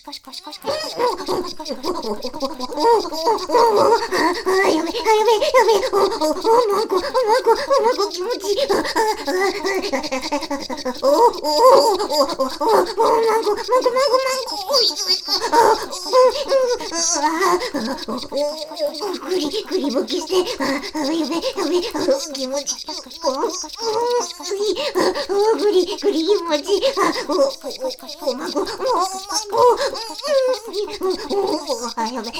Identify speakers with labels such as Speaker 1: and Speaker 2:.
Speaker 1: 気持ちいい。グリボキして、やべ、気持ちいい。グリ気持ちいい。やべ。